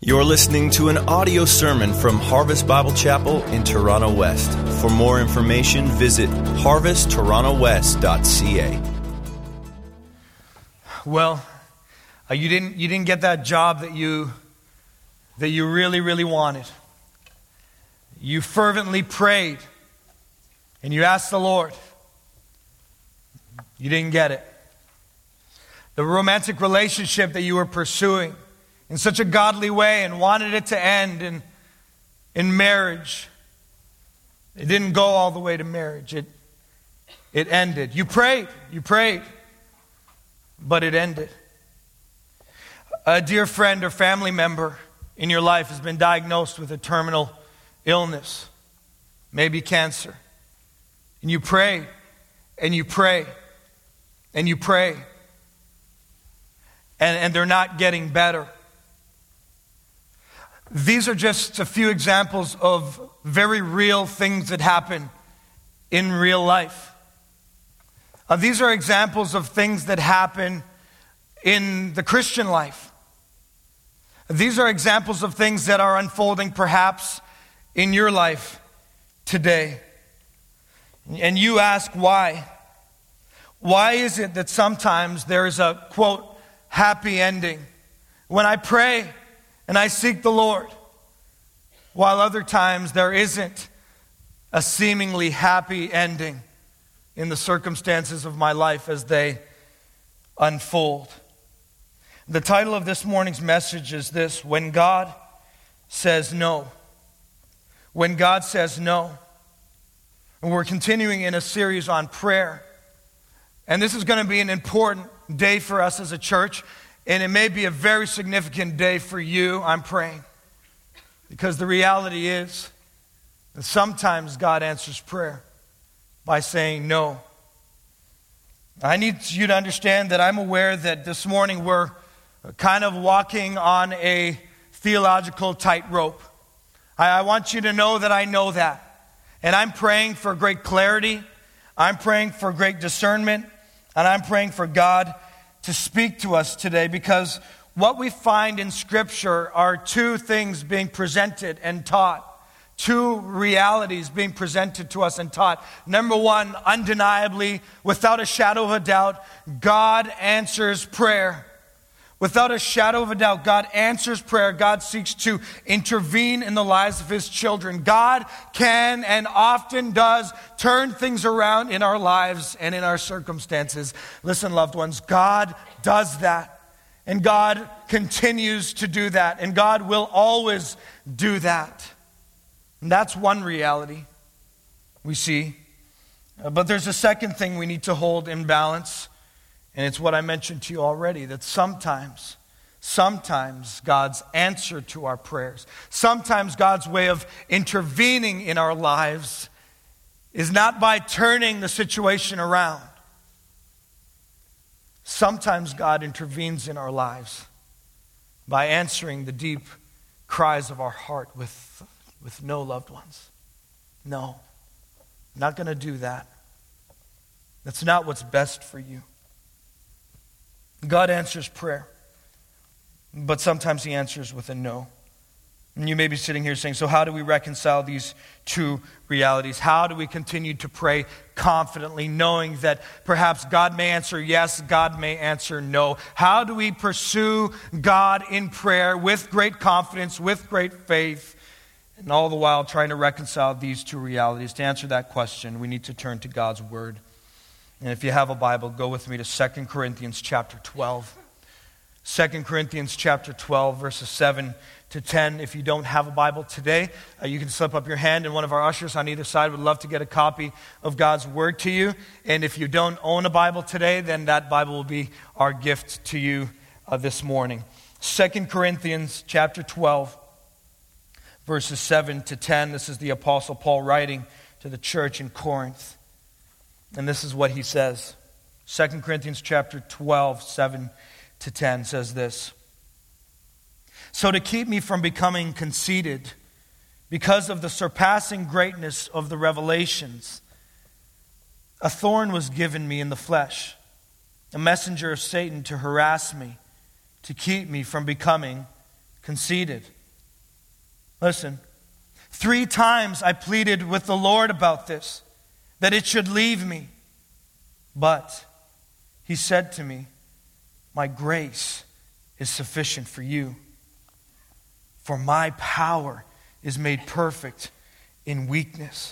You're listening to an audio sermon from Harvest Bible Chapel in Toronto West. For more information, visit harvesttorontowest.ca. Well, you didn't get that job that you really wanted. You fervently prayed and you asked the Lord. You didn't get it. The romantic relationship that you were pursuing in such a godly way and wanted it to end in marriage, it didn't go all the way to marriage. It ended. You prayed, but it ended. A dear friend or family member in your life has been diagnosed with a terminal illness, maybe cancer. And you pray, and you pray, and you pray, and they're not getting better. These are just a few examples of very real things that happen in real life. These are examples of things that happen in the Christian life. These are examples of things that are unfolding perhaps in your life today. And you ask why. Why is it that sometimes there is a, quote, happy ending when I pray and I seek the Lord, while other times there isn't a seemingly happy ending in the circumstances of my life as they unfold? The title of this morning's message is this: When God Says No. When God Says No. And we're continuing in a series on prayer. And this is going to be an important day for us as a church. And it may be a very significant day for you, I'm praying. Because the reality is that sometimes God answers prayer by saying no. I need you to understand that I'm aware that this morning we're kind of walking on a theological tightrope. I want you to know that I know that. And I'm praying for great clarity. I'm praying for great discernment. And I'm praying for God to speak to us today, because what we find in Scripture are two things being presented and taught. Two realities being presented to us and taught. Number one, undeniably, without a shadow of a doubt, God answers prayer. Without a shadow of a doubt, God answers prayer. God seeks to intervene in the lives of His children. God can and often does turn things around in our lives and in our circumstances. Listen, loved ones, God does that. And God continues to do that. And God will always do that. And that's one reality we see. But there's a second thing we need to hold in balance. And it's what I mentioned to you already, that sometimes God's answer to our prayers, sometimes God's way of intervening in our lives is not by turning the situation around. Sometimes God intervenes in our lives by answering the deep cries of our heart with no, loved ones. No, I'm not going to do that. That's not what's best for you. God answers prayer, but sometimes He answers with a no. And you may be sitting here saying, so how do we reconcile these two realities? How do we continue to pray confidently, knowing that perhaps God may answer yes, God may answer no? How do we pursue God in prayer with great confidence, with great faith, and all the while trying to reconcile these two realities? To answer that question, we need to turn to God's Word. And if you have a Bible, go with me to 2 Corinthians chapter 12. 2 Corinthians chapter 12, verses 7 to 10. If you don't have a Bible today, you can slip up your hand, and one of our ushers on either side would love to get a copy of God's Word to you. And if you don't own a Bible today, then that Bible will be our gift to you this morning. 2 Corinthians chapter 12, verses 7 to 10. This is the Apostle Paul writing to the church in Corinth. And this is what he says. 2 Corinthians chapter 12, 7 to 10 says this: So to keep me from becoming conceited, because of the surpassing greatness of the revelations, a thorn was given me in the flesh, a messenger of Satan to harass me, to keep me from becoming conceited. Listen, 3 times I pleaded with the Lord about this, that it should leave me. But he said to me, my grace is sufficient for you, for my power is made perfect in weakness.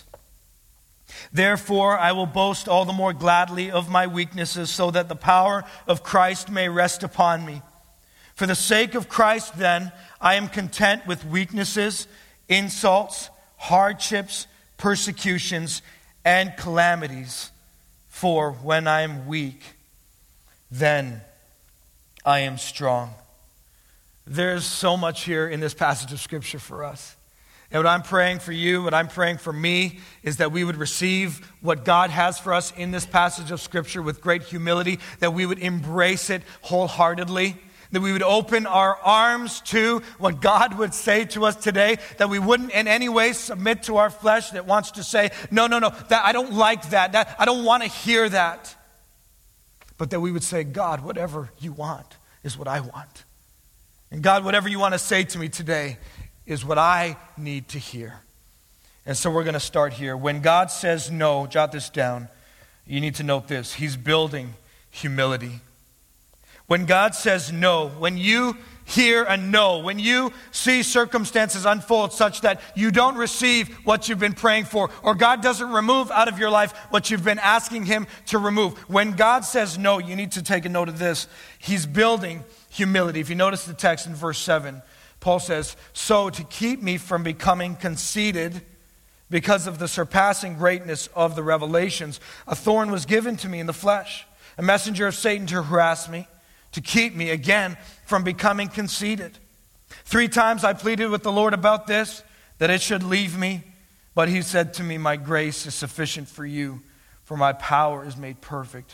Therefore, I will boast all the more gladly of my weaknesses, so that the power of Christ may rest upon me. For the sake of Christ, then, I am content with weaknesses, insults, hardships, persecutions, and calamities. For when I am weak, then I am strong. There's so much here in this passage of Scripture for us. And what I'm praying for you, what I'm praying for me, is that we would receive what God has for us in this passage of Scripture with great humility, that we would embrace it wholeheartedly, that we would open our arms to what God would say to us today, that we wouldn't in any way submit to our flesh that wants to say, no, that I don't like that I don't want to hear that. But that we would say, God, whatever you want is what I want. And God, whatever you want to say to me today is what I need to hear. And so we're going to start here. When God says no, jot this down. You need to note this. He's building humility. When God says no, when you hear a no, when you see circumstances unfold such that you don't receive what you've been praying for, or God doesn't remove out of your life what you've been asking him to remove, when God says no, you need to take a note of this. He's building humility. If you notice the text in verse 7, Paul says, so to keep me from becoming conceited because of the surpassing greatness of the revelations, a thorn was given to me in the flesh, a messenger of Satan to harass me, to keep me, again, from becoming conceited. 3 times I pleaded with the Lord about this, that it should leave me. But he said to me, my grace is sufficient for you, for my power is made perfect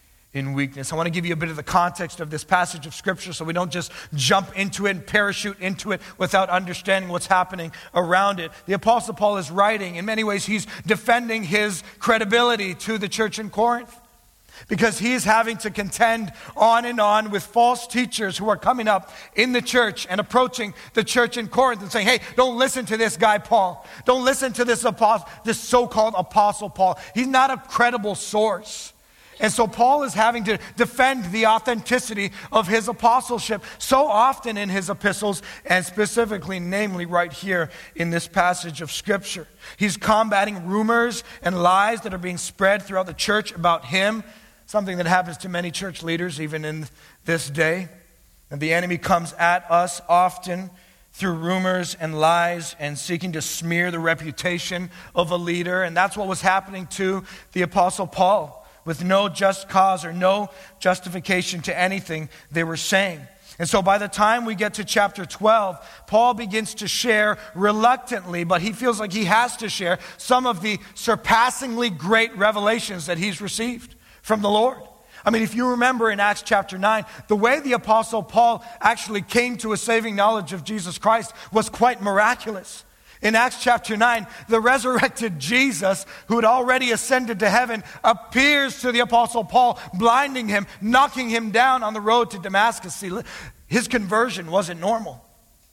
in weakness. I want to give you a bit of the context of this passage of Scripture so we don't just jump into it and parachute into it without understanding what's happening around it. The Apostle Paul is writing. In many ways, he's defending his credibility to the church in Corinth, because he's having to contend on and on with false teachers who are coming up in the church and approaching the church in Corinth and saying, hey, don't listen to this guy Paul. Don't listen to this so-called Apostle Paul. He's not a credible source. And so Paul is having to defend the authenticity of his apostleship so often in his epistles, and specifically, namely right here in this passage of Scripture. He's combating rumors and lies that are being spread throughout the church about him, something that happens to many church leaders even in this day. And the enemy comes at us often through rumors and lies and seeking to smear the reputation of a leader. And that's what was happening to the Apostle Paul. With no just cause or no justification to anything they were saying. And so by the time we get to chapter 12, Paul begins to share reluctantly, but he feels like he has to share some of the surpassingly great revelations that he's received from the Lord. I mean, if you remember in Acts chapter 9, the way the Apostle Paul actually came to a saving knowledge of Jesus Christ was quite miraculous. In Acts chapter 9, the resurrected Jesus, who had already ascended to heaven, appears to the Apostle Paul, blinding him, knocking him down on the road to Damascus. See, his conversion wasn't normal.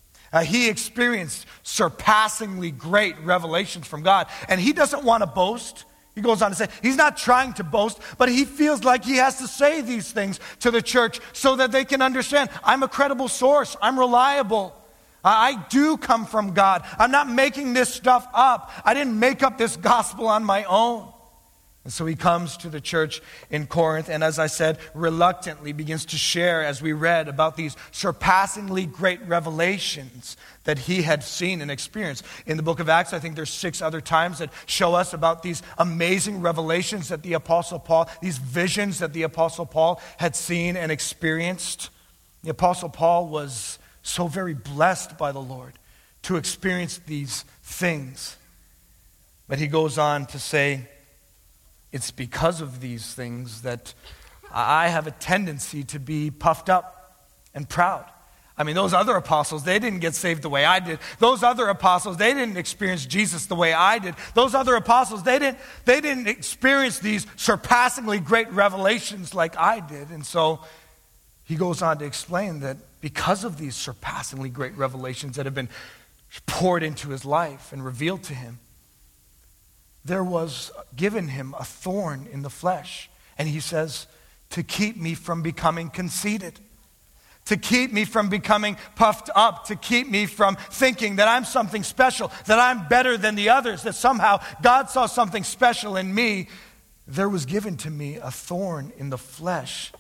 He experienced surpassingly great revelations from God. And he doesn't want to boast. He goes on to say, he's not trying to boast, but he feels like he has to say these things to the church so that they can understand, I'm a credible source, I'm reliable. I do come from God. I'm not making this stuff up. I didn't make up this gospel on my own. And so he comes to the church in Corinth and, as I said, reluctantly begins to share, as we read, about these surpassingly great revelations that he had seen and experienced. In the book of Acts, I think there's 6 other times that show us about these amazing revelations that the Apostle Paul, these visions that the Apostle Paul had seen and experienced. The Apostle Paul was so very blessed by the Lord to experience these things. But he goes on to say, it's because of these things that I have a tendency to be puffed up and proud. I mean, those other apostles, they didn't get saved the way I did. Those other apostles, they didn't experience Jesus the way I did. Those other apostles, they didn't experience these surpassingly great revelations like I did. And so he goes on to explain that because of these surpassingly great revelations that have been poured into his life and revealed to him, there was given him a thorn in the flesh. And he says, to keep me from becoming conceited, to keep me from becoming puffed up, to keep me from thinking that I'm something special, that I'm better than the others, that somehow God saw something special in me. There was given to me a thorn in the flesh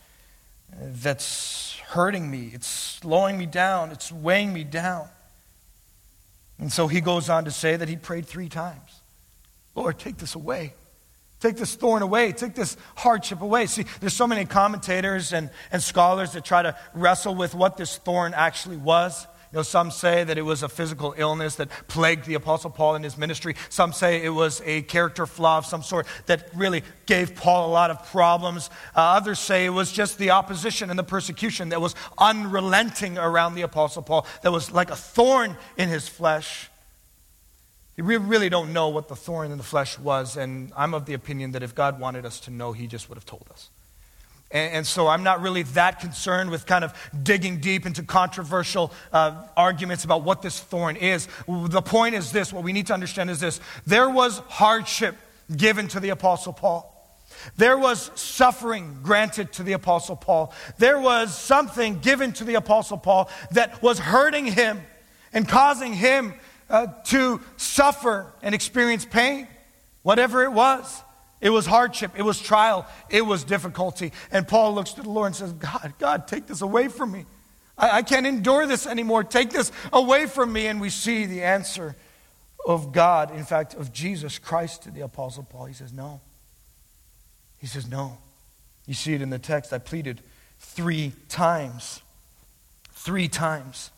that's hurting me. It's slowing me down. It's weighing me down. And so he goes on to say that he prayed 3 times. Lord, take this away. Take this thorn away. Take this hardship away. See, there's so many commentators and scholars that try to wrestle with what this thorn actually was. You know, some say that it was a physical illness that plagued the Apostle Paul in his ministry. Some say it was a character flaw of some sort that really gave Paul a lot of problems. Others say it was just the opposition and the persecution that was unrelenting around the Apostle Paul, that was like a thorn in his flesh. We really don't know what the thorn in the flesh was, and I'm of the opinion that if God wanted us to know, he just would have told us. And so I'm not really that concerned with kind of digging deep into controversial arguments about what this thorn is. The point is this, what we need to understand is this: there was hardship given to the Apostle Paul. There was suffering granted to the Apostle Paul. There was something given to the Apostle Paul that was hurting him and causing him to suffer and experience pain, whatever it was. It was hardship, it was trial, it was difficulty. And Paul looks to the Lord and says, God, take this away from me. I can't endure this anymore. Take this away from me. And we see the answer of God, in fact, of Jesus Christ to the Apostle Paul. He says, no. He says, no. You see it in the text. I pleaded 3 times. 3 times.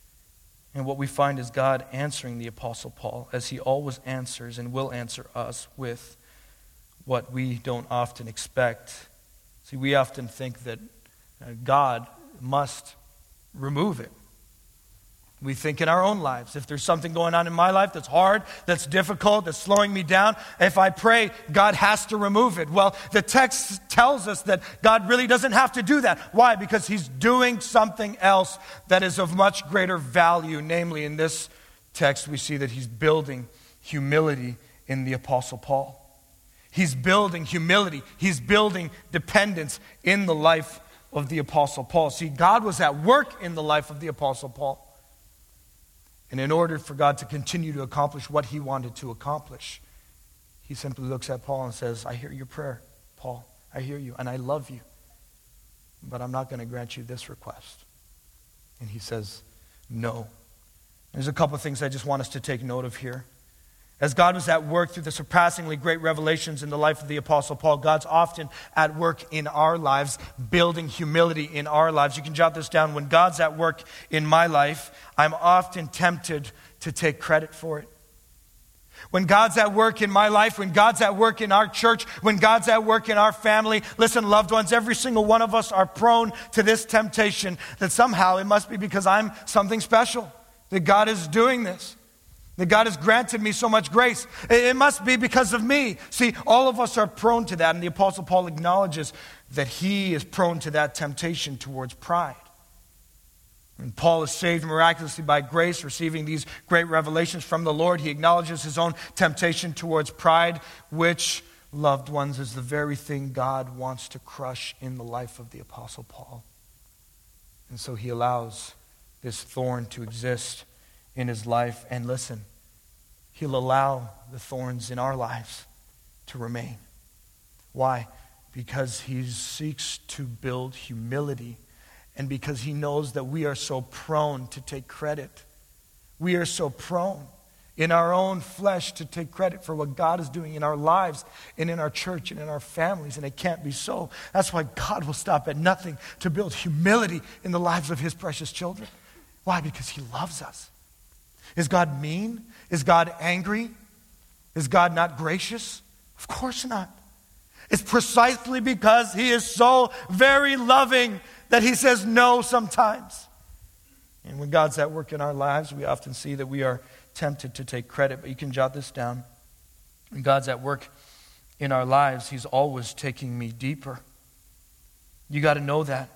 And what we find is God answering the Apostle Paul, as he always answers and will answer us, with what we don't often expect. See, we often think that God must remove it. We think in our own lives, if there's something going on in my life that's hard, that's difficult, that's slowing me down, if I pray, God has to remove it. Well, the text tells us that God really doesn't have to do that. Why? Because he's doing something else that is of much greater value. Namely, in this text, we see that he's building humility in the Apostle Paul. He's building humility. He's building dependence in the life of the Apostle Paul. See, God was at work in the life of the Apostle Paul. And in order for God to continue to accomplish what he wanted to accomplish, he simply looks at Paul and says, I hear your prayer, Paul. I hear you, and I love you. But I'm not going to grant you this request. And he says, no. There's a couple of things I just want us to take note of here. As God was at work through the surpassingly great revelations in the life of the Apostle Paul, God's often at work in our lives, building humility in our lives. You can jot this down. When God's at work in my life, I'm often tempted to take credit for it. When God's at work in my life, when God's at work in our church, when God's at work in our family, listen, loved ones, every single one of us are prone to this temptation that somehow it must be because I'm something special, that God is doing this. That God has granted me so much grace. It must be because of me. See, all of us are prone to that, and the Apostle Paul acknowledges that he is prone to that temptation towards pride. And Paul is saved miraculously by grace, receiving these great revelations from the Lord. He acknowledges his own temptation towards pride, which, loved ones, is the very thing God wants to crush in the life of the Apostle Paul. And so he allows this thorn to exist in his life. And listen, he'll allow the thorns in our lives to remain. Why? Because he seeks to build humility, and because he knows that we are so prone to take credit. We are so prone in our own flesh to take credit for what God is doing in our lives and in our church and in our families, and it can't be so. That's why God will stop at nothing to build humility in the lives of his precious children. Why? Because he loves us. Is God mean? Is God angry? Is God not gracious? Of course not. It's precisely because he is so very loving that he says no sometimes. And when God's at work in our lives, we often see that we are tempted to take credit. But you can jot this down. When God's at work in our lives, he's always taking me deeper. You got to know that.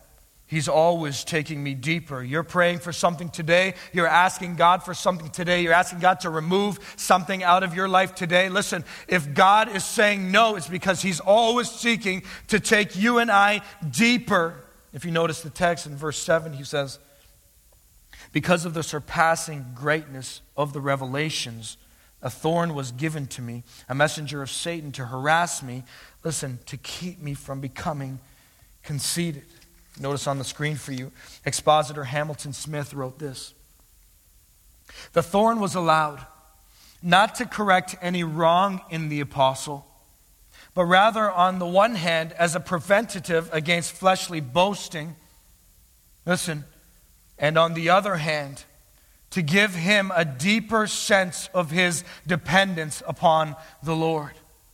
He's always taking me deeper. You're praying for something today. You're asking God for something today. You're asking God to remove something out of your life today. Listen, if God is saying no, it's because He's always seeking to take you and I deeper. If you notice the text in verse 7, he says, because of the surpassing greatness of the revelations, a thorn was given to me, a messenger of Satan to harass me, listen, to keep me from becoming conceited. Notice on the screen for you, expositor Hamilton Smith wrote this. The thorn was allowed not to correct any wrong in the apostle, but rather on the one hand as a preventative against fleshly boasting, listen, and on the other hand, to give him a deeper sense of his dependence upon the Lord.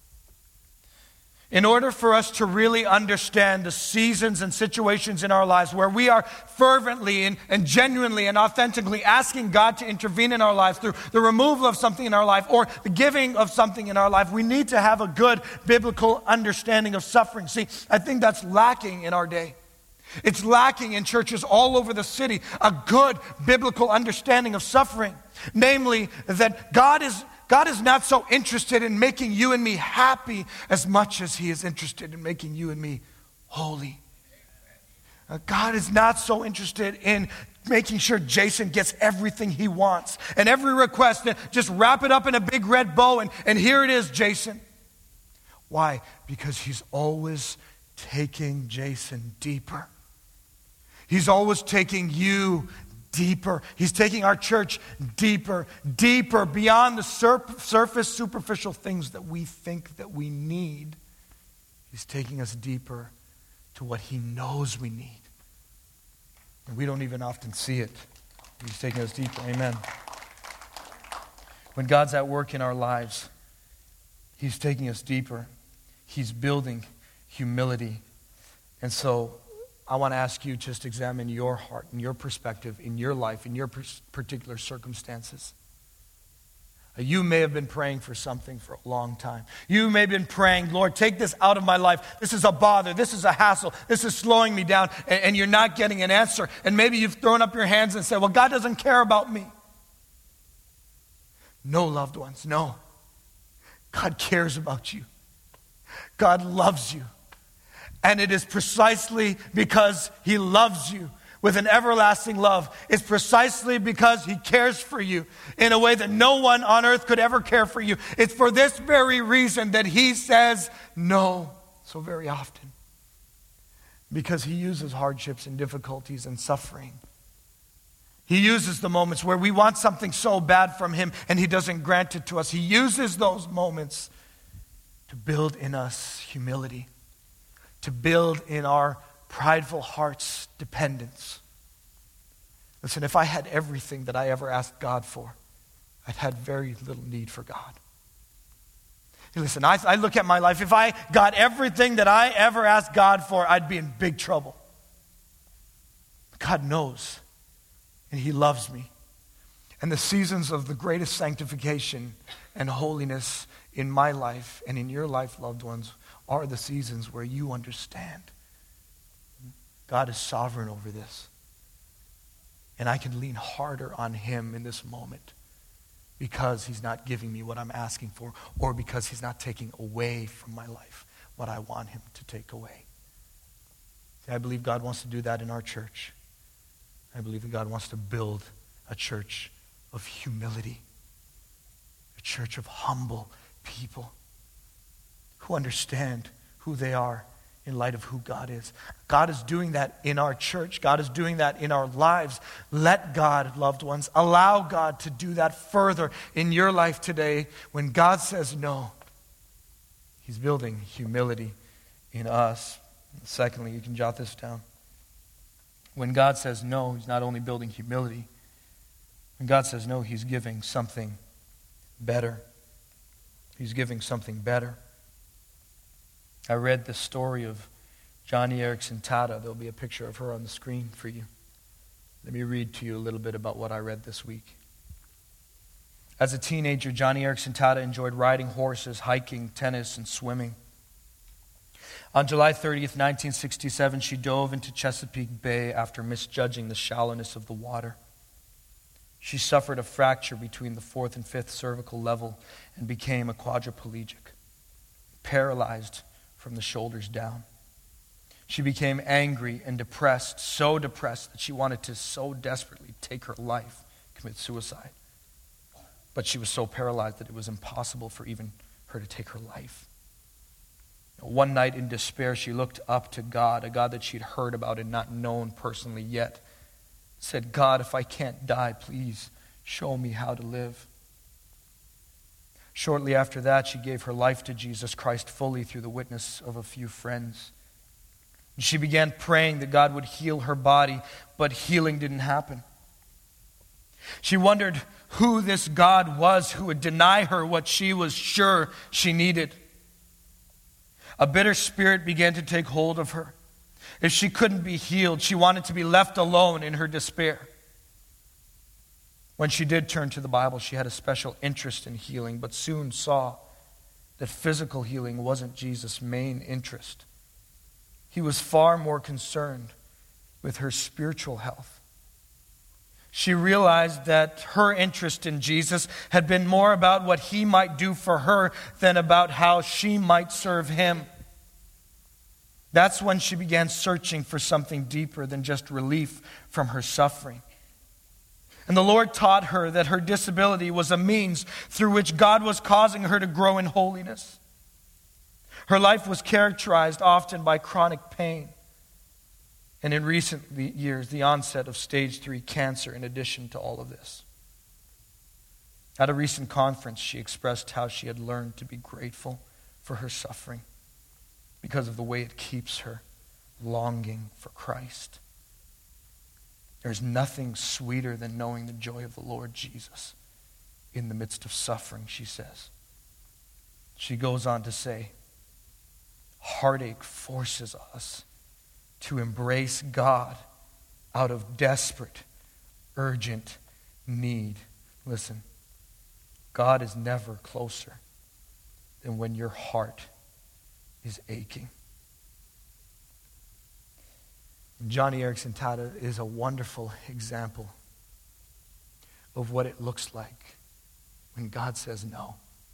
In order for us to really understand the seasons and situations in our lives where we are fervently and genuinely and authentically asking God to intervene in our lives through the removal of something in our life or the giving of something in our life, we need to have a good biblical understanding of suffering. See, I think that's lacking in our day. It's lacking in churches all over the city, a good biblical understanding of suffering. Namely, that God is not so interested in making you and me happy as much as He is interested in making you and me holy. God is not so interested in making sure Jason gets everything he wants and every request, just wrap it up in a big red bow and here it is, Jason. Why? Because He's always taking Jason deeper. He's always taking you deeper. He's taking our church deeper, deeper, beyond the surface, superficial things that we think that we need. He's taking us deeper to what He knows we need. And we don't even often see it. He's taking us deeper. Amen. When God's at work in our lives, He's taking us deeper. He's building humility. And so I want to ask you just examine your heart and your perspective in your life, in your particular circumstances. You may have been praying for something for a long time. You may have been praying, Lord, take this out of my life. This is a bother. This is a hassle. This is slowing me down. And you're not getting an answer. And maybe you've thrown up your hands and said, well, God doesn't care about me. No, loved ones, no. God cares about you. God loves you. And it is precisely because He loves you with an everlasting love. It's precisely because He cares for you in a way that no one on earth could ever care for you. It's for this very reason that He says no so very often. Because He uses hardships and difficulties and suffering. He uses the moments where we want something so bad from Him and He doesn't grant it to us. He uses those moments to build in us humility. To build in our prideful hearts dependence. Listen, if I had everything that I ever asked God for, I'd had very little need for God. Hey, listen, I look at my life. If I got everything that I ever asked God for, I'd be in big trouble. God knows, and He loves me. And the seasons of the greatest sanctification and holiness in my life and in your life, loved ones, are the seasons where you understand God is sovereign over this. And I can lean harder on Him in this moment because He's not giving me what I'm asking for or because He's not taking away from my life what I want Him to take away. See, I believe God wants to do that in our church. I believe that God wants to build a church of humility, a church of humble people who understand who they are in light of who God is. God is doing that in our church. God is doing that in our lives. Let God, loved ones, allow God to do that further in your life today. When God says no, He's building humility in us. Secondly, you can jot this down. When God says no, He's not only building humility. When God says no, He's giving something better. He's giving something better. I read the story of Joni Eareckson Tada. There'll be a picture of her on the screen for you. Let me read to you a little bit about what I read this week. As a teenager, Joni Eareckson Tada enjoyed riding horses, hiking, tennis, and swimming. On July 30th, 1967, she dove into Chesapeake Bay after misjudging the shallowness of the water. She suffered a fracture between the 4th and 5th cervical level and became a quadriplegic, paralyzed from the shoulders down. She became angry and depressed, so depressed that she wanted to so desperately take her life, commit suicide. But she was so paralyzed that it was impossible for even her to take her life. One night in despair, she looked up to God, a God that she'd heard about and not known personally yet. Said, God, if I can't die, please show me how to live. Shortly after that, she gave her life to Jesus Christ fully through the witness of a few friends. She began praying that God would heal her body, but healing didn't happen. She wondered who this God was who would deny her what she was sure she needed. A bitter spirit began to take hold of her. If she couldn't be healed, she wanted to be left alone in her despair. When she did turn to the Bible, she had a special interest in healing, but soon saw that physical healing wasn't Jesus' main interest. He was far more concerned with her spiritual health. She realized that her interest in Jesus had been more about what he might do for her than about how she might serve him. That's when she began searching for something deeper than just relief from her suffering. And the Lord taught her that her disability was a means through which God was causing her to grow in holiness. Her life was characterized often by chronic pain, and in recent years, the onset of stage 3 cancer in addition to all of this. At a recent conference, she expressed how she had learned to be grateful for her suffering because of the way it keeps her longing for Christ. There's nothing sweeter than knowing the joy of the Lord Jesus in the midst of suffering, she says. She goes on to say, heartache forces us to embrace God out of desperate, urgent need. Listen, God is never closer than when your heart is aching. And Johnny Erickson Tada is a wonderful example of what it looks like when God says no,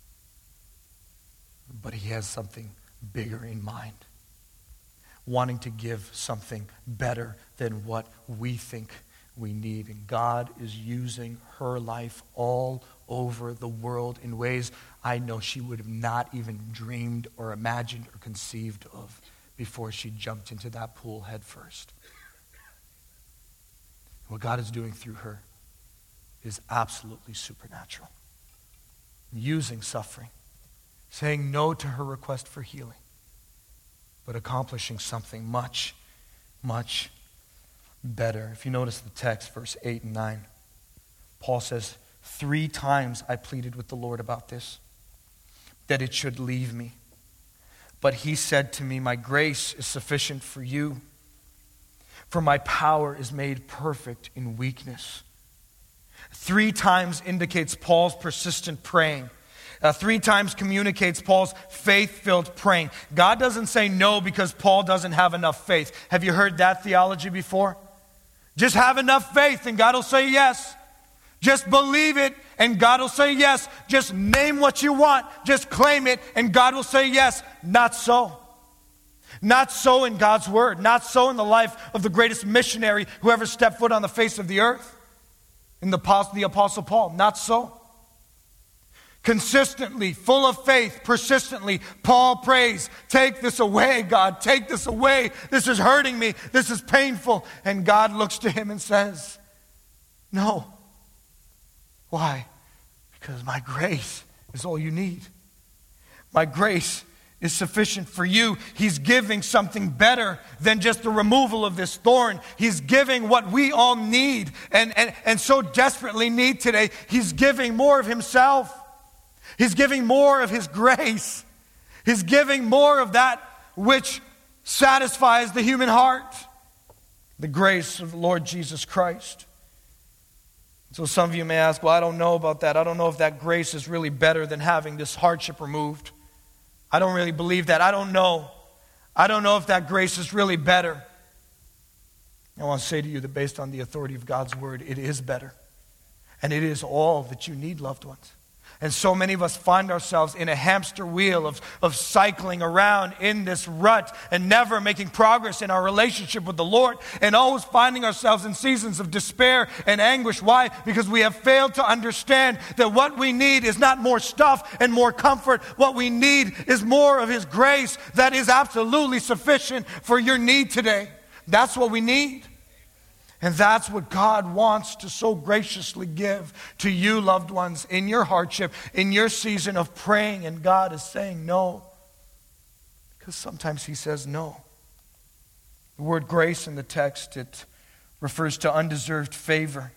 but he has something bigger in mind, wanting to give something better than what we think we need. And God is using her life all over the world in ways I know she would have not even dreamed or imagined or conceived of before she jumped into that pool head first. What God is doing through her is absolutely supernatural. Using suffering, saying no to her request for healing, but accomplishing something much, much better. If you notice the text, verse 8 and 9, Paul says, 3 times I pleaded with the Lord about this, that it should leave me. But he said to me, my grace is sufficient for you, for my power is made perfect in weakness. 3 times indicates Paul's persistent praying. 3 times communicates Paul's faith-filled praying. God doesn't say no because Paul doesn't have enough faith. Have you heard that theology before? Just have enough faith and God will say yes. Just believe it and God will say yes. Just name what you want. Just claim it and God will say yes. Not so. Not so in God's word. Not so in the life of the greatest missionary who ever stepped foot on the face of the earth. In the Apostle Paul. Not so. Consistently, full of faith, persistently, Paul prays, take this away, God, take this away. This is hurting me. This is painful. And God looks to him and says, no. Why? Because my grace is all you need. My grace is sufficient for you. He's giving something better than just the removal of this thorn. He's giving what we all need and so desperately need today. He's giving more of himself. He's giving more of his grace. He's giving more of that which satisfies the human heart. The grace of the Lord Jesus Christ. So some of you may ask, well, I don't know about that. I don't know if that grace is really better than having this hardship removed. I don't really believe that. I don't know. I don't know if that grace is really better. I want to say to you that based on the authority of God's word, it is better. And it is all that you need, loved ones. And so many of us find ourselves in a hamster wheel of cycling around in this rut and never making progress in our relationship with the Lord, and always finding ourselves in seasons of despair and anguish. Why? Because we have failed to understand that what we need is not more stuff and more comfort. What we need is more of His grace that is absolutely sufficient for your need today. That's what we need. And that's what God wants to so graciously give to you, loved ones, in your hardship, in your season of praying. And God is saying no, because sometimes He says no. The word grace in the text, it refers to undeserved favor.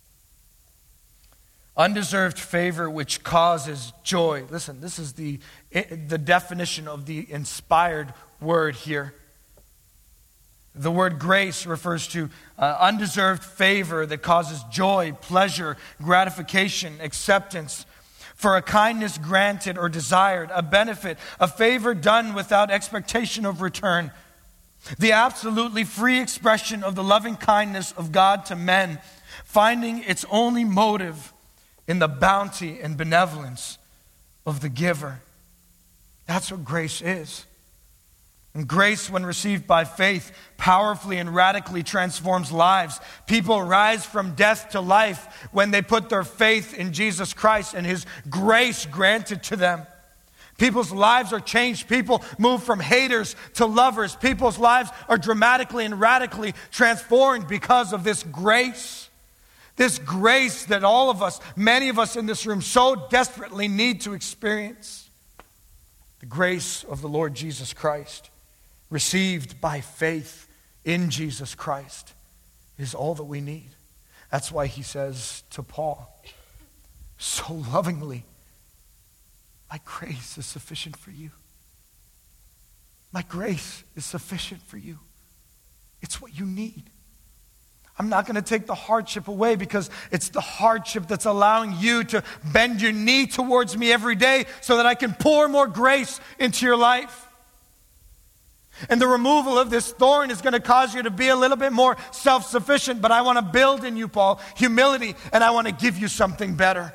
Undeserved favor which causes joy. Listen, this is the definition of the inspired word here. The word grace refers to undeserved favor that causes joy, pleasure, gratification, acceptance, for a kindness granted or desired, a benefit, a favor done without expectation of return. The absolutely free expression of the loving kindness of God to men, finding its only motive in the bounty and benevolence of the giver. That's what grace is. And grace, when received by faith, powerfully and radically transforms lives. People rise from death to life when they put their faith in Jesus Christ and His grace granted to them. People's lives are changed. People move from haters to lovers. People's lives are dramatically and radically transformed because of this grace. This grace that all of us, many of us in this room, so desperately need to experience. The grace of the Lord Jesus Christ, received by faith in Jesus Christ, is all that we need. That's why He says to Paul, so lovingly, my grace is sufficient for you. My grace is sufficient for you. It's what you need. I'm not going to take the hardship away, because it's the hardship that's allowing you to bend your knee towards me every day so that I can pour more grace into your life. And the removal of this thorn is going to cause you to be a little bit more self-sufficient. But I want to build in you, Paul, humility, and I want to give you something better.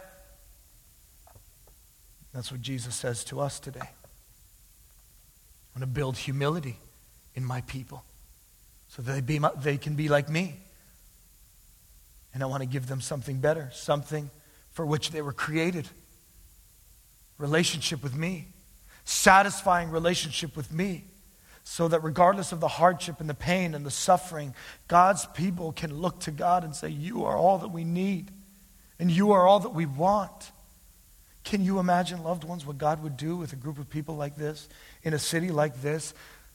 That's what Jesus says to us today. I want to build humility in my people so that they can be like me. And I want to give them something better, something for which they were created. Relationship with me, satisfying relationship with me. So that regardless of the hardship and the pain and the suffering, God's people can look to God and say, you are all that we need. And you are all that we want. Can you imagine, loved ones, what God would do with a group of people like this, in a city like this?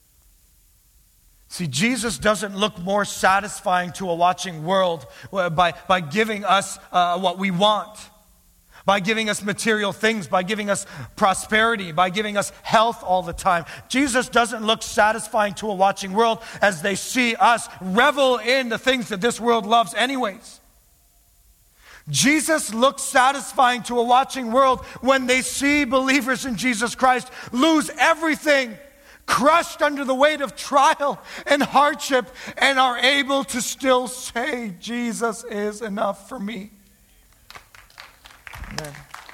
See, Jesus doesn't look more satisfying to a watching world by giving us what we want. By giving us material things, by giving us prosperity, by giving us health all the time. Jesus doesn't look satisfying to a watching world as they see us revel in the things that this world loves anyways. Jesus looks satisfying to a watching world when they see believers in Jesus Christ lose everything, crushed under the weight of trial and hardship, and are able to still say, Jesus is enough for me. Amen.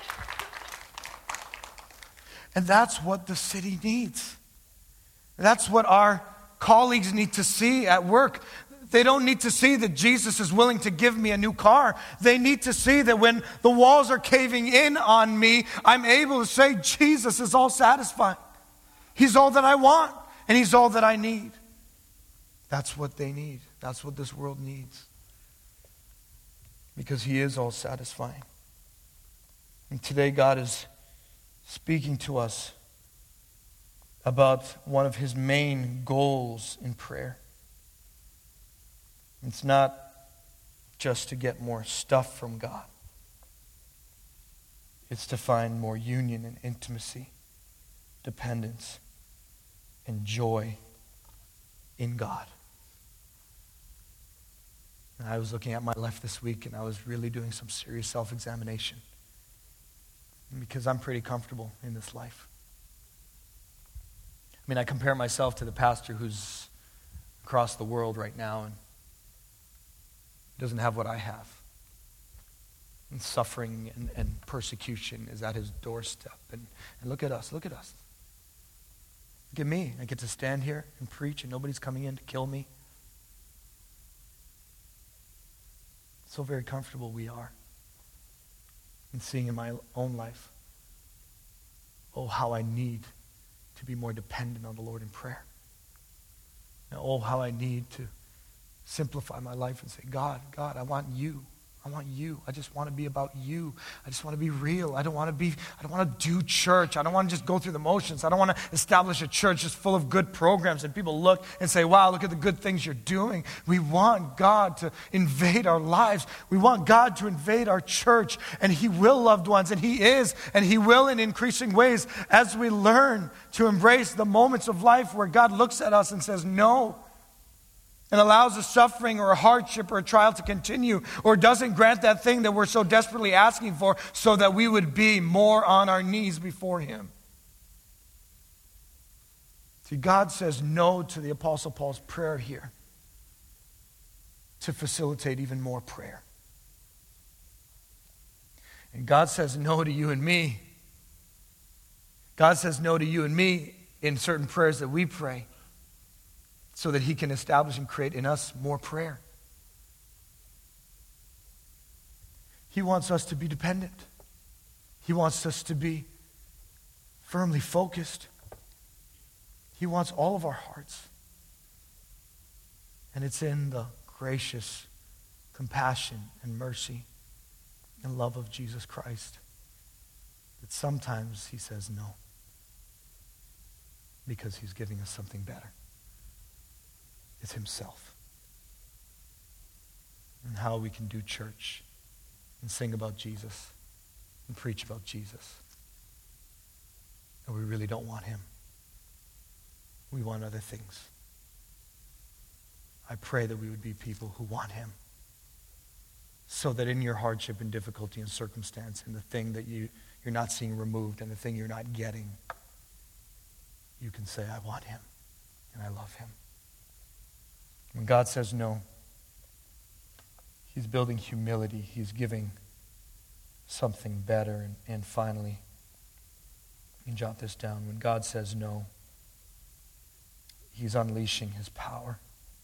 And that's what the city needs. That's what our colleagues need to see at work. They don't need to see that Jesus is willing to give me a new car. They need to see that when the walls are caving in on me, I'm able to say, Jesus is all satisfying. He's all that I want, and He's all that I need. That's what they need. That's what this world needs. Because He is all satisfying. And today God is speaking to us about one of His main goals in prayer. It's not just to get more stuff from God. It's to find more union and intimacy, dependence, and joy in God. And I was looking at my life this week, and I was really doing some serious self-examination. Because I'm pretty comfortable in this life. I compare myself to the pastor who's across the world right now and doesn't have what I have. And suffering and persecution is at his doorstep. And look at us, look at us. Look at me. I get to stand here and preach and nobody's coming in to kill me. So very comfortable we are. And seeing in my own life, oh, how I need to be more dependent on the Lord in prayer. And oh, how I need to simplify my life and say, God, I want you. I want you. I just want to be about you. I just want to be real. I don't want to do church. I don't want to just go through the motions. I don't want to establish a church just full of good programs and people look and say, wow, look at the good things you're doing. We want God to invade our lives. We want God to invade our church. And He will, loved ones, and He is, and He will in increasing ways as we learn to embrace the moments of life where God looks at us and says, no, and allows a suffering or a hardship or a trial to continue, or doesn't grant that thing that we're so desperately asking for so that we would be more on our knees before Him. See, God says no to the Apostle Paul's prayer here to facilitate even more prayer. And God says no to you and me. God says no to you and me in certain prayers that we pray, so that He can establish and create in us more prayer. He wants us to be dependent. He wants us to be firmly focused. He wants all of our hearts. And it's in the gracious compassion and mercy and love of Jesus Christ that sometimes He says no, because He's giving us something better. It's Himself. And how we can do church and sing about Jesus and preach about Jesus. And we really don't want Him. We want other things. I pray that we would be people who want Him, so that in your hardship and difficulty and circumstance and the thing that you're not seeing removed and the thing you're not getting, you can say, I want Him and I love Him. When God says no, He's building humility. He's giving something better. And finally, you can jot this down. When God says no, He's unleashing His power.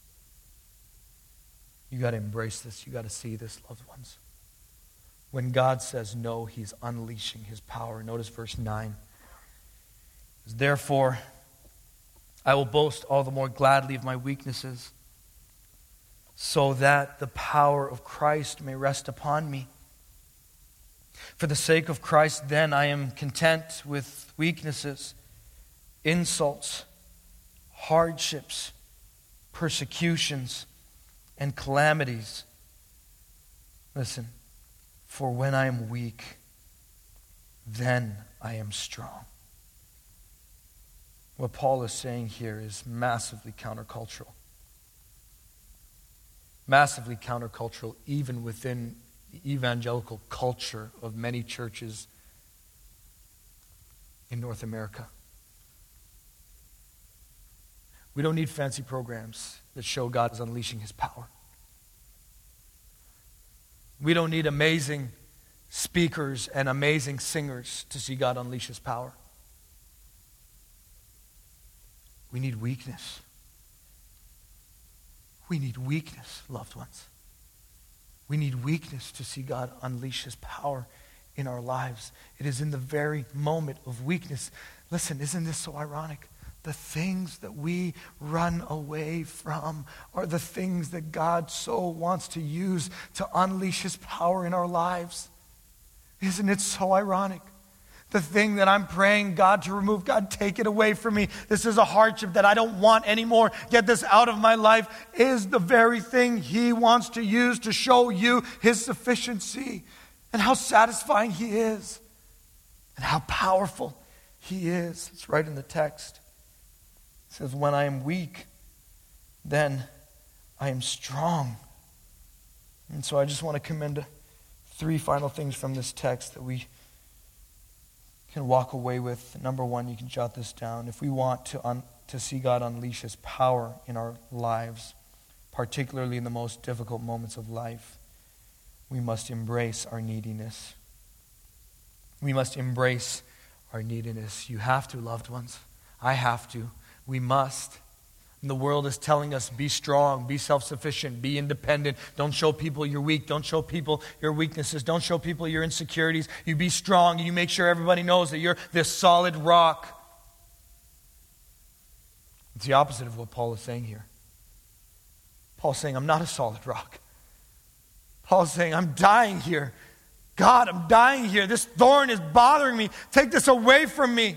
You got to embrace this. You got to see this, loved ones. When God says no, He's unleashing His power. Notice verse 9. Therefore, I will boast all the more gladly of my weaknesses, so that the power of Christ may rest upon me. For the sake of Christ, then, I am content with weaknesses, insults, hardships, persecutions, and calamities. Listen, for when I am weak, then I am strong. What Paul is saying here is massively countercultural. Massively countercultural, even within the evangelical culture of many churches in North America. We don't need fancy programs that show God is unleashing His power. We don't need amazing speakers and amazing singers to see God unleash His power. We need weakness. We need weakness, loved ones. We need weakness to see God unleash His power in our lives. It is in the very moment of weakness. Listen, isn't this so ironic? The things that we run away from are the things that God so wants to use to unleash His power in our lives. Isn't it so ironic? The thing that I'm praying God to remove, God, take it away from me. This is a hardship that I don't want anymore. Get this out of my life, is the very thing He wants to use to show you His sufficiency and how satisfying He is and how powerful He is. It's right in the text. It says, when I am weak, then I am strong. And so I just want to commend 3 final things from this text that we can walk away with. Number 1, you can jot this down. If we want to to see God unleash His power in our lives, particularly in the most difficult moments of life, we must embrace our neediness. We must embrace our neediness. You have to, loved ones. I have to. We must. And the world is telling us, be strong, be self-sufficient, be independent. Don't show people you're weak. Don't show people your weaknesses. Don't show people your insecurities. You be strong and you make sure everybody knows that you're this solid rock. It's the opposite of what Paul is saying here. Paul's saying, I'm not a solid rock. Paul's saying, I'm dying here. God, I'm dying here. This thorn is bothering me. Take this away from me.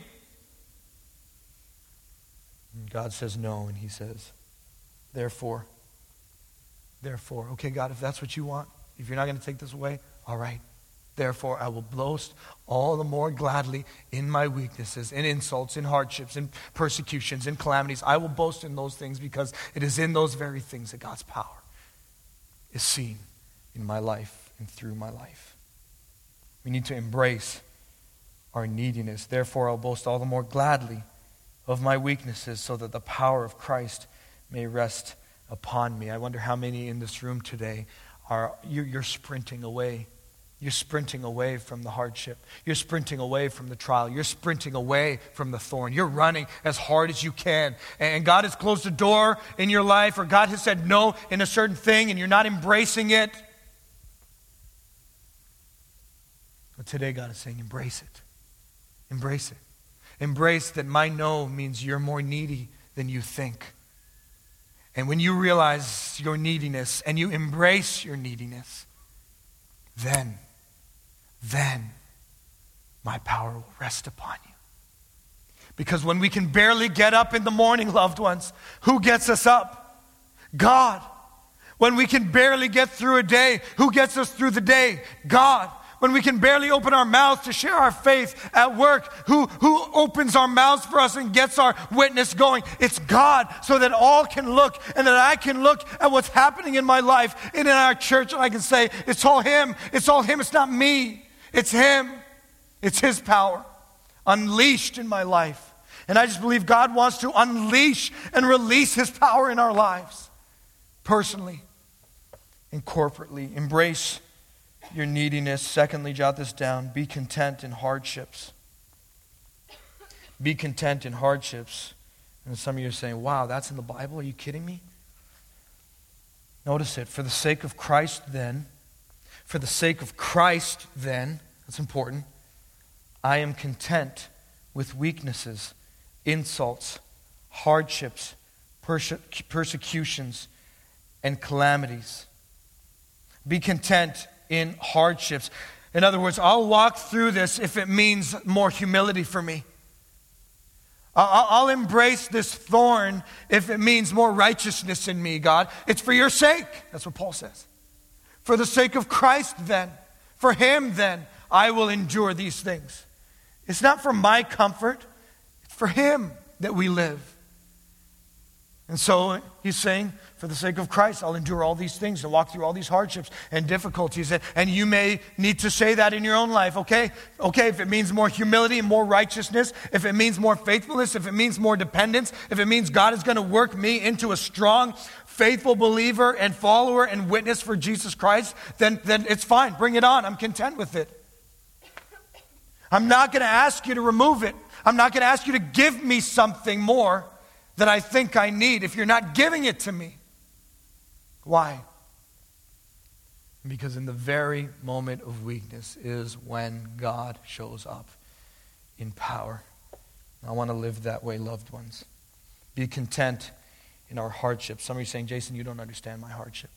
And God says no, and He says, therefore. Okay, God, if that's what you want, if you're not going to take this away, all right. Therefore, I will boast all the more gladly in my weaknesses, in insults, in hardships, in persecutions, in calamities. I will boast in those things because it is in those very things that God's power is seen in my life and through my life. We need to embrace our neediness. Therefore, I'll boast all the more gladly of my weaknesses so that the power of Christ may rest upon me. I wonder how many in this room today you're sprinting away. You're sprinting away from the hardship. You're sprinting away from the trial. You're sprinting away from the thorn. You're running as hard as you can. And God has closed a door in your life, or God has said no in a certain thing, and you're not embracing it. But today God is saying, embrace it. Embrace it. Embrace that my no means you're more needy than you think. And when you realize your neediness and you embrace your neediness, then my power will rest upon you. Because when we can barely get up in the morning, loved ones, who gets us up? God. When we can barely get through a day, who gets us through the day? God. When we can barely open our mouths to share our faith at work, who opens our mouths for us and gets our witness going? It's God, so that all can look and that I can look at what's happening in my life and in our church, and I can say, it's all Him. It's all Him. It's not me. It's Him. It's His power unleashed in my life. And I just believe God wants to unleash and release His power in our lives, personally and corporately. Embrace your neediness. Secondly, jot this down. Be content in hardships. Be content in hardships. And some of you are saying, wow, that's in the Bible? Are you kidding me? Notice it. For the sake of Christ then, that's important, I am content with weaknesses, insults, hardships, persecutions, and calamities. Be content in hardships. In other words, I'll walk through this if it means more humility for me. I'll embrace this thorn if it means more righteousness in me, God. It's for your sake. That's what Paul says. For the sake of Christ then, for Him then, I will endure these things. It's not for my comfort. It's for Him that we live. And so he's saying, for the sake of Christ, I'll endure all these things and walk through all these hardships and difficulties. And you may need to say that in your own life, okay? Okay, if it means more humility and more righteousness, if it means more faithfulness, if it means more dependence, if it means God is going to work me into a strong, faithful believer and follower and witness for Jesus Christ, then it's fine. Bring it on. I'm content with it. I'm not going to ask you to remove it. I'm not going to ask you to give me something more that I think I need if you're not giving it to me. Why? Because in the very moment of weakness is when God shows up in power. I want to live that way, loved ones. Be content in our hardship. Some of you are saying, Jason, you don't understand my hardship.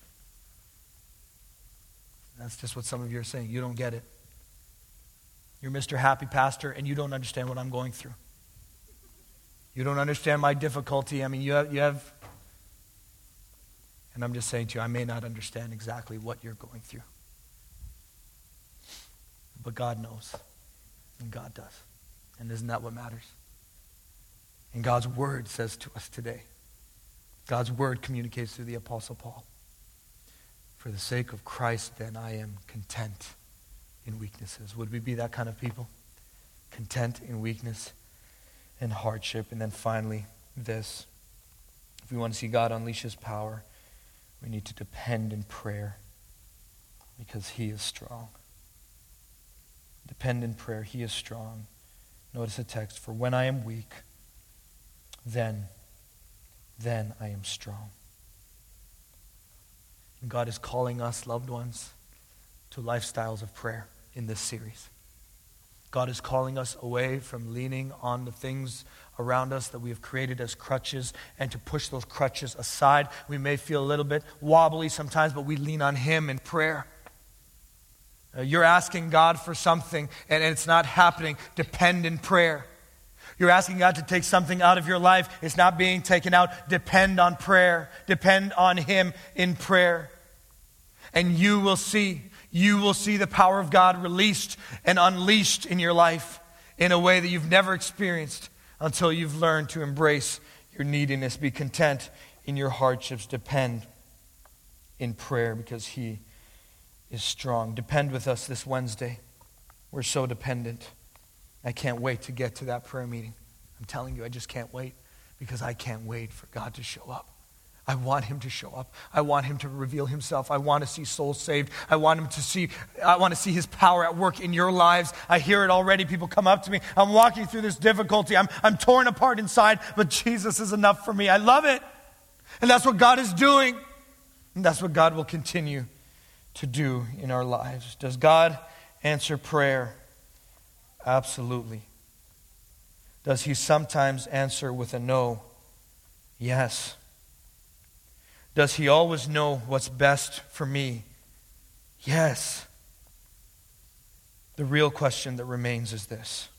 That's just what some of you are saying. You don't get it. You're Mr. Happy Pastor, and you don't understand what I'm going through. You don't understand my difficulty. I mean, you have, and I'm just saying to you, I may not understand exactly what you're going through. But God knows, and God does. And isn't that what matters? And God's word says to us today, God's word communicates through the Apostle Paul. For the sake of Christ, then, I am content in weaknesses. Would we be that kind of people? Content in weakness and hardship. And then finally, this. If we want to see God unleash his power, we need to depend in prayer because he is strong. Depend in prayer. He is strong. Notice the text. For when I am weak, then I am strong. And God is calling us, loved ones, to lifestyles of prayer in this series. God is calling us away from leaning on the things around us that we have created as crutches and to push those crutches aside. We may feel a little bit wobbly sometimes, but we lean on him in prayer. You're asking God for something and it's not happening. Depend in prayer. You're asking God to take something out of your life. It's not being taken out. Depend on prayer. Depend on him in prayer. And you will see the power of God released and unleashed in your life in a way that you've never experienced until you've learned to embrace your neediness. Be content in your hardships. Depend in prayer because he is strong. Depend with us this Wednesday. We're so dependent. I can't wait to get to that prayer meeting. I'm telling you, I just can't wait because I can't wait for God to show up. I want him to show up. I want him to reveal himself. I want to see souls saved. I want to see his power at work in your lives. I hear it already. People come up to me. I'm walking through this difficulty. I'm torn apart inside, but Jesus is enough for me. I love it. And that's what God is doing. And that's what God will continue to do in our lives. Does God answer prayer? Absolutely. Does he sometimes answer with a no? Yes. Does he always know what's best for me? Yes. The real question that remains is this.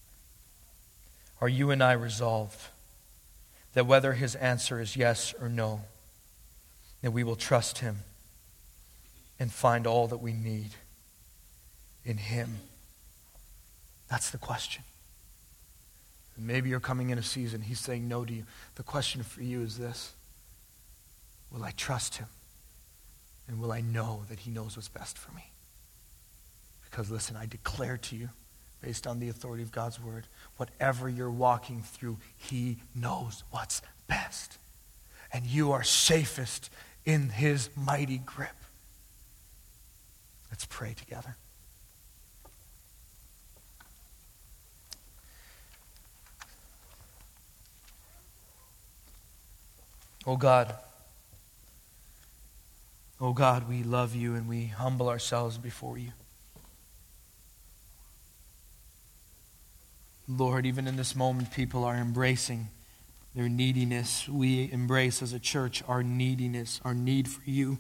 Are you and I resolved that whether his answer is yes or no, that we will trust him and find all that we need in him? That's the question. Maybe you're coming in a season, he's saying no to you. The question for you is this. Will I trust him? And will I know that he knows what's best for me? Because listen, I declare to you, based on the authority of God's word, whatever you're walking through, he knows what's best. And you are safest in his mighty grip. Let's pray together. Oh God, we love you and we humble ourselves before you. Lord, even in this moment, people are embracing their neediness. We embrace as a church our neediness, our need for you.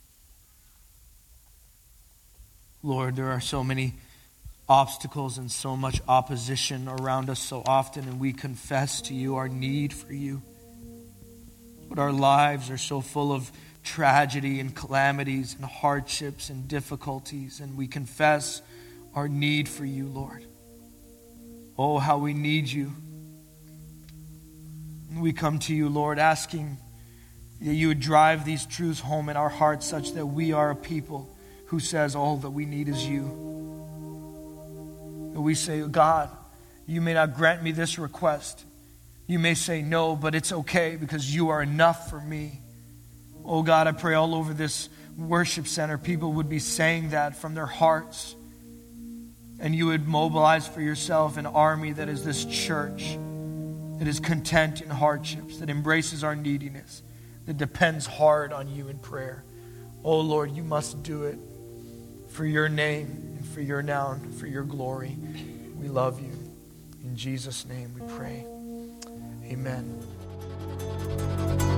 Lord, there are so many obstacles and so much opposition around us so often, and we confess to you our need for you. But our lives are so full of tragedy and calamities and hardships and difficulties, and we confess our need for you, Lord. Oh, how we need you. And we come to you, Lord, asking that you would drive these truths home in our hearts such that we are a people who says all that we need is you. And we say, God, you may not grant me this request. You may say no, but it's okay because you are enough for me. Oh God, I pray all over this worship center, people would be saying that from their hearts. And you would mobilize for yourself an army that is this church, that is content in hardships, that embraces our neediness, that depends hard on you in prayer. Oh Lord, you must do it for your name and for your renown, for your glory. We love you. In Jesus' name we pray. Amen.